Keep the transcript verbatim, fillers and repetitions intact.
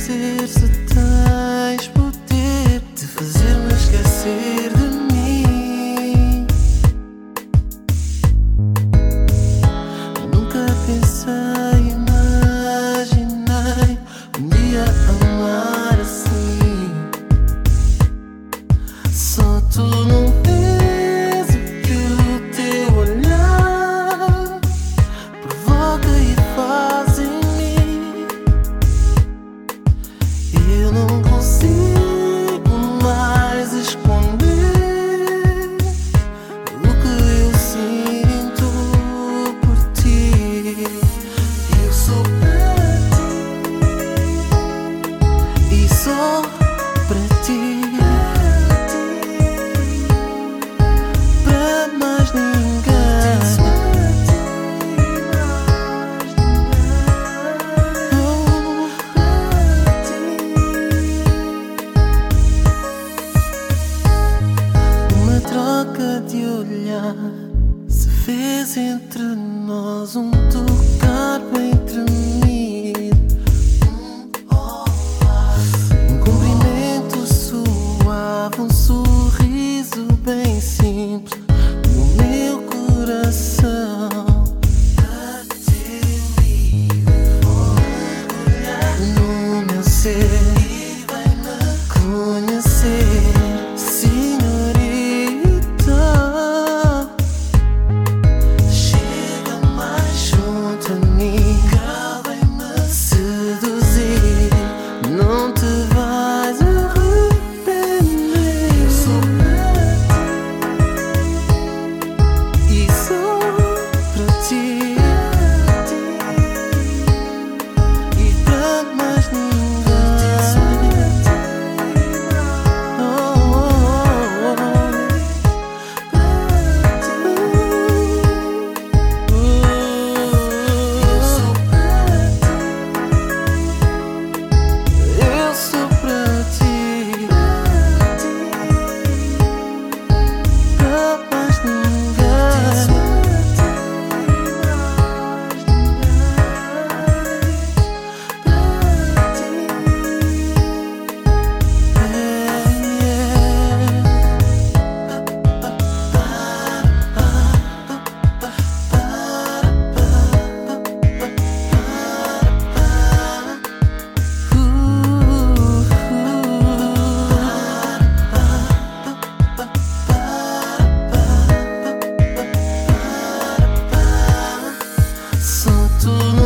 dizer se tens poder de fazer-me esquecer de mim. Nunca pensei, imaginei um dia amar assim. Só tu não vês o que o teu olhar provoca e faz em mim. Eu não consigo mais esconder o que eu sinto por ti. Eu sou para ti e só para ti. Para mais ninguém. Uma troca de olhar se fez entre nós, um tocar bem tremido, um cumprimento suave, um sorriso bem simples no meu coração. No meu ser conhecer, senhorita. Chega mais junto a mim, vem-me seduzir, não te vais arrepender. Eu sou para ti e só para ti, e para mais ninguém. Só tu